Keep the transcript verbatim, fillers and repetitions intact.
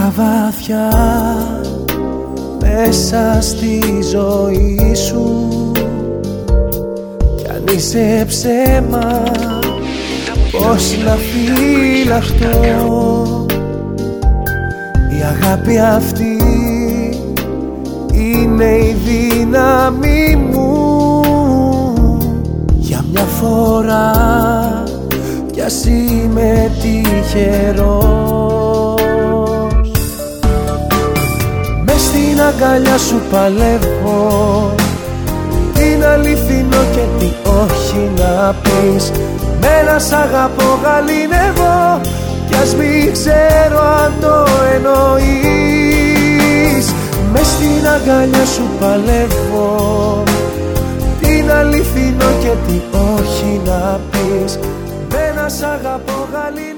στα βάθια μέσα στη ζωή σου, κι αν είσαι ψέμα πώς να φυλαχτώ. Η αγάπη αυτή είναι η δύναμη μου. Για μια φορά κι ας είμαι τυχερός, μες στην αγκαλιά σου παλεύω. Είναι αληθινό και τι όχι να πεις. Μένα σ' αγαπώ γαλήνευω κι ας μην ξέρω αν το εννοείς. Μες στην αγκαλιά σου παλεύω. Είναι αληθινό και τι όχι να πεις. Μένα σ' αγαπώ γαλήνευω.